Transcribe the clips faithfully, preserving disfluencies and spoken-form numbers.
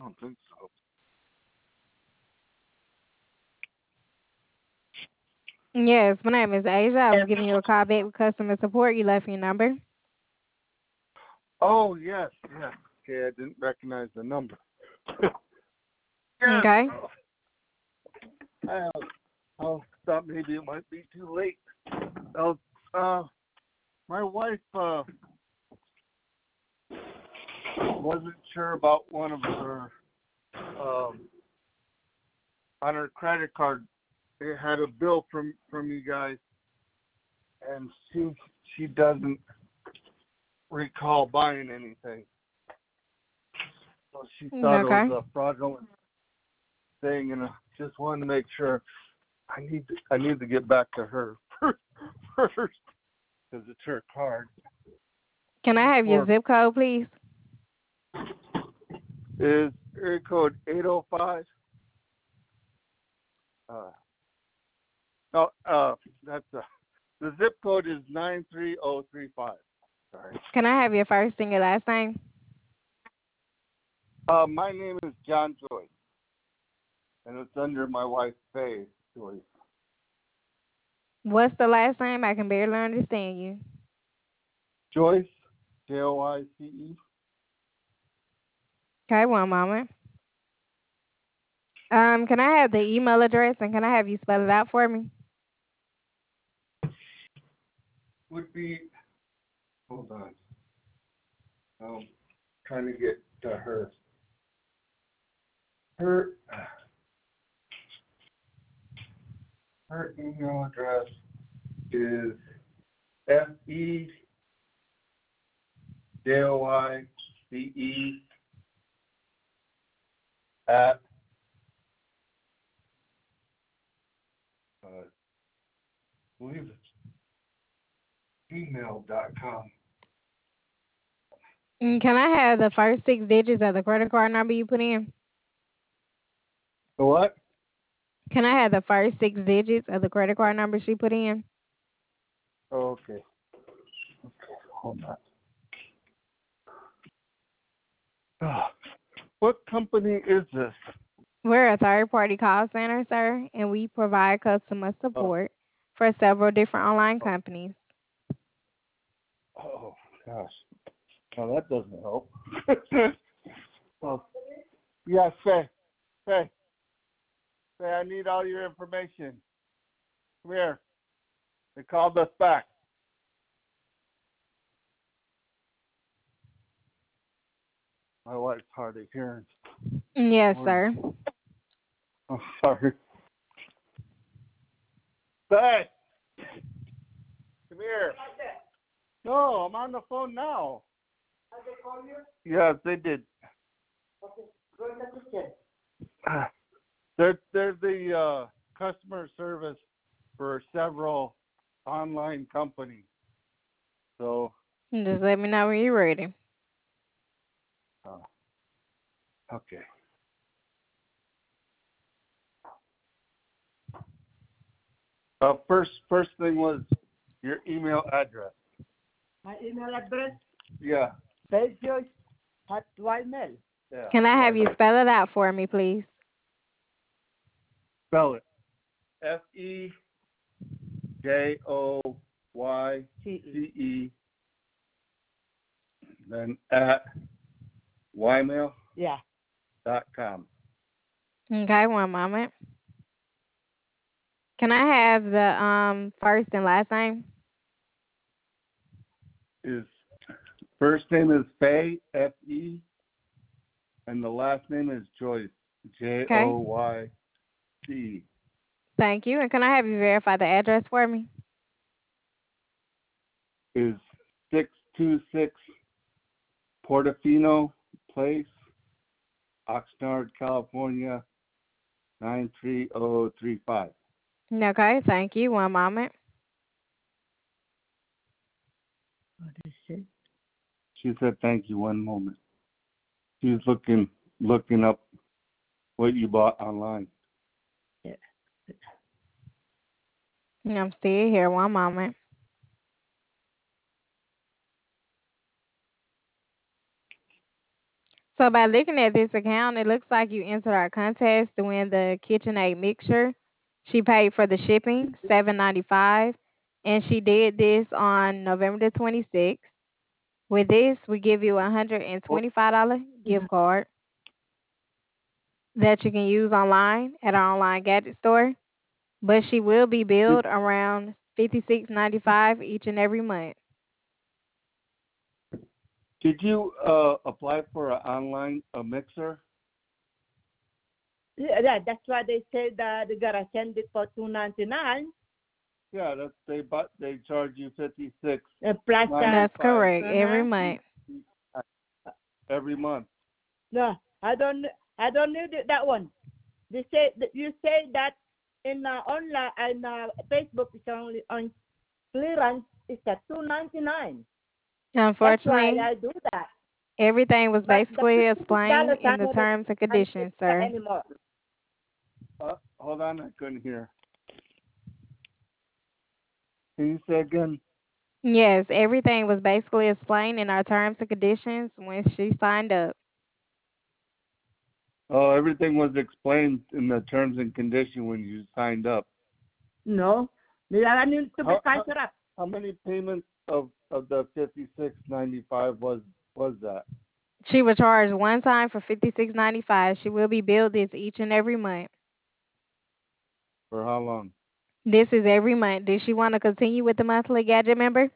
don't think so. Yes, my name is Asia. I was giving you a call back with customer support. You left your number. Oh yes, yes. Okay, I didn't recognize the number. Yes. Okay. I, I thought maybe it might be too late. Uh, uh, my wife uh, wasn't sure about one of her um, on her credit card. It had a bill from from you guys, and she she doesn't recall buying anything. So she thought it was Okay. a fraudulent thing, and I just wanted to make sure. I need to, I need to get back to her first because it's her card. Can I have your Or zip code, please? is area code eight oh five? Uh, no, uh, that's uh, the zip code is nine three oh three five. Sorry. Can I have your first and your last name? Uh, my name is John Joyce, and it's under my wife Faye Joyce. What's the last name? I can barely understand you. Joyce, J O I C E. Okay, one moment. Um, can I have the email address and can I have you spell it out for me? Would be. Hold on. I'm trying to get to her. Her her email address is F E J O I C E at uh, I believe it's gmail dot com. And can I have the first six digits of the credit card number you put in? The what? Can I have the first six digits of the credit card number she put in? Oh, okay. Okay, hold on. Ah, what company is this? We're a third party call center, sir, and we provide customer Oh, support for several different online oh, companies. oh gosh. Well, that doesn't help. Well, yeah, say, say, say, I need all your information. Come here. They called us back. My wife's hard of hearing. Yes, Morning. sir. I'm sorry. Say, come here. No, I'm on the phone now. Did they call you? Yes, they did. Okay, go ahead and get. They're they're the uh, customer service for several online companies. So, Just let me know when you're ready. uh, okay. Uh, first first thing was your email address. My email address? Yeah. Joyce at Ymail. Yeah. Can I have you Ymail. spell it out for me, please? Spell it. F E J O Y C E. Then at ymail. Yeah. Dot com. Okay, one moment. Can I have the um first and last name? Is first name is Faye F E, and the last name is Joyce J Okay, O Y C. thank you. And can I have you verify the address for me? Is six two six Portofino Place, Oxnard, California nine three zero three five. Okay, thank you. One moment. What is it? She said, "Thank you." One moment. She's looking looking up what you bought online. Yeah. I'm still here. One moment. So by looking at this account, it looks like you entered our contest to win the KitchenAid mixture. She paid for the shipping, seven ninety five, and she did this on November the twenty sixth. With this, we give you a hundred and Well, twenty five dollar gift card that you can use online at our online gadget store. But she will be did, billed around fifty six ninety five each and every month. did you uh, apply for an online a mixer? Yeah, yeah, that's why they said that they gotta send it for two ninety nine. Yeah, that's they but they charge you fifty six And plus that, That's correct. Every uh-huh. month. every month. No, I don't. I don't need it, that one. They say that you say that in uh, online and uh, Facebook is only on clearance. It's at two ninety nine. That's why Unfortunately, I do that. everything was But the basically fifty six explained dollars I in the never terms and I never conditions, pay sir. anymore. Uh, hold on, I couldn't hear. Can you say again? Yes, everything was basically explained in our terms and conditions when she signed up. Oh, everything was explained in the terms and condition when you signed up. No, I need to be How, how, faster up. how many payments of, of the fifty six ninety five was was that? She was charged one time for fifty six ninety five. She will be billed this each and every month. For how long? This is every month. Does she want to continue with the monthly gadget member?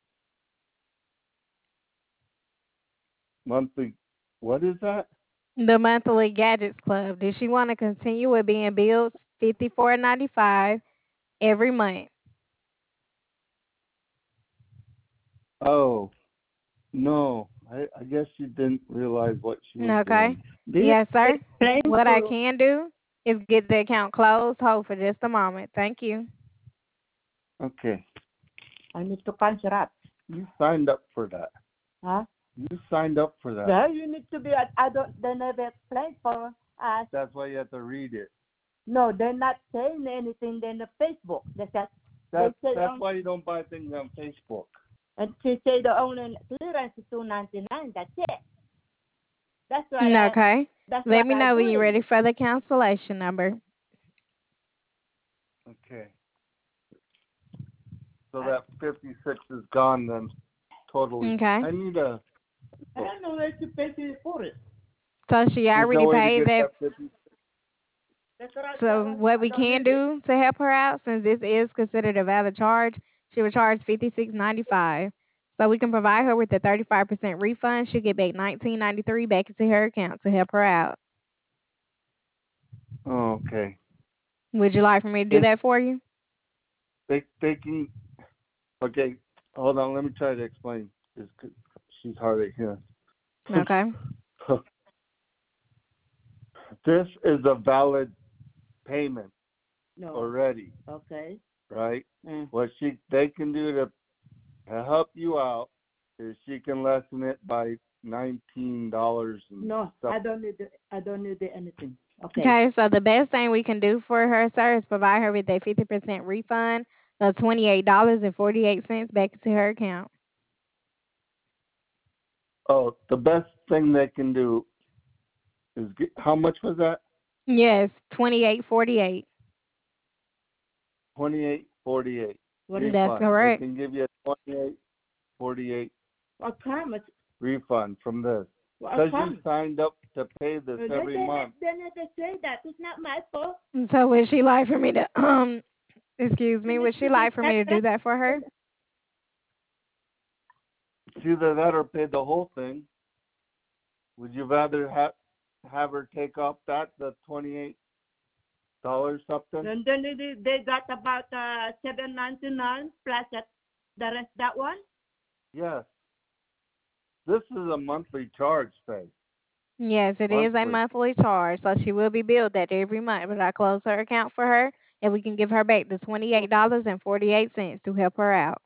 Monthly. What is that? The monthly gadgets club. Does she want to continue with being billed fifty four ninety five every month? Oh, no. I, I guess she didn't realize what she was Okay. doing. Do you Yes, sir. explain What I to? can do is get the account closed. Hold for just a moment. Thank you. Okay. I need to cancel up. You signed up for that. Huh? You signed up for that. Well, you need to be. I don't. They never explain for us. That's why you have to read it. No, they're not saying anything in the Facebook. They said, That's, they say that's on, why you don't buy things on Facebook. and she say the only clearance is two ninety nine. That's it. That's why. I, Okay. that's Let what me I know do when you're it. ready for the cancellation number. Okay. So that fifty six is gone then, totally. Okay. I need a. I don't know where to pay for it. So she There's already no way to paid get that. that fifty. That's what I So don't, what I we don't can need it. do to help her out, since this is considered a valid charge, she was charged fifty six ninety five. So we can provide her with a thirty five percent refund. She'll get back nineteen ninety three back into her account to help her out. Oh, okay. Would you like for me to do They, that for you? they, they can. Okay, hold on. Let me try to explain. This, she's hard to hear. Okay. This is a valid payment No. already, Okay. right? Mm. What she they can do to to help you out is she can lessen it by nineteen dollars. No, stuff. I don't need. It. I don't need it, anything. Okay. Okay, so the best thing we can do for her, sir, is provide her with a fifty percent refund of twenty-eight dollars and forty-eight cents back into her account. Oh, the best thing they can do is get, how much was that? Yes, twenty-eight forty-eight. Twenty-eight forty-eight. What is That's Refund. correct. They can give you a twenty-eight forty-eight what time? It's, refund from this what because you time? signed up to pay this They, every they, month. They never say that. It's not my fault. So would she like for me to um excuse me, would she like for me to do that for her? It's either that or pay the whole thing. Would you rather have have her take off that the twenty-eight dollars something? And then they, they got about uh, seven ninety nine plus that, the rest that one. Yes. This is a monthly charge, Faye. Yes, it is a Monthly. monthly charge, so she will be billed that every month. But I close her account for her, and we can give her back the twenty-eight dollars and forty-eight cents to help her out.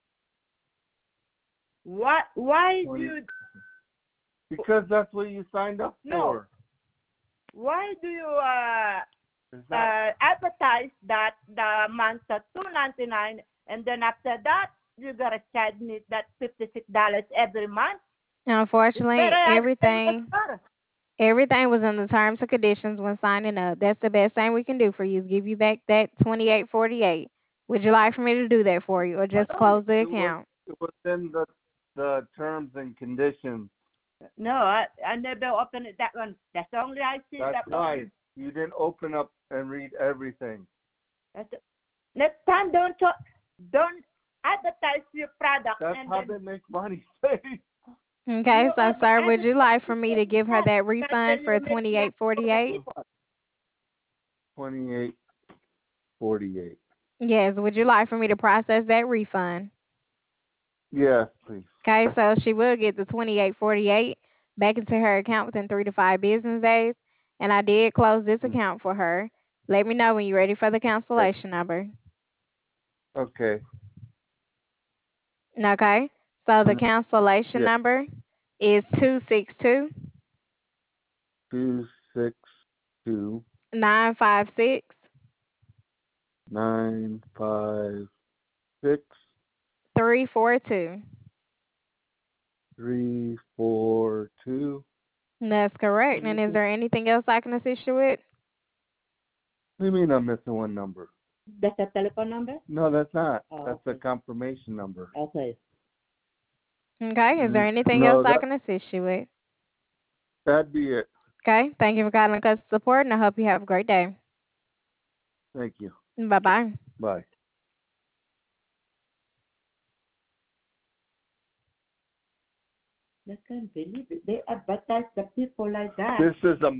Why? Why do you? Because that's what you signed up No. for. Why do you uh, Is that, uh, advertise that the month at two ninety nine, and then after that you gotta charge me that fifty six dollars every month? Unfortunately, better I everything everything was in the terms and conditions when signing up. That's the best thing we can do for you is give you back that twenty eight forty eight. Would you like for me to do that for you or just close the It was account? it was in the the terms and conditions. No, I I never opened it, that one. That's only I see That's that right. one. You didn't open up and read everything. That's it. Next time, don't talk, don't advertise your product. That's and how then, they make money. Say. Okay, You so are sir, would you like for me to give her that advertising refund for you make twenty money eight forty for eight? people. Twenty-eight forty-eight. Yes, would you like for me to process that refund? Yes, please. Okay, so she will get the twenty eight forty eight back into her account within three to five business days. And I did close this Mm. account for her. Let me know when you're ready for the cancellation number. Okay. Okay, so the Um, cancellation yeah. number is two six two Two six two nine five six nine five six three four two. three four two. That's correct. And is What there anything else I can assist you with? do you mean I'm missing one number? That's a telephone number? No, that's not. Oh, That's okay. the confirmation number. Okay. Okay, is there N- anything No, else I that can assist you with? that'd be it. Okay, thank you for calling customer support, and I hope you have a great day. Thank you. Bye bye. Bye. I can't believe it. They advertise the people like that. This is a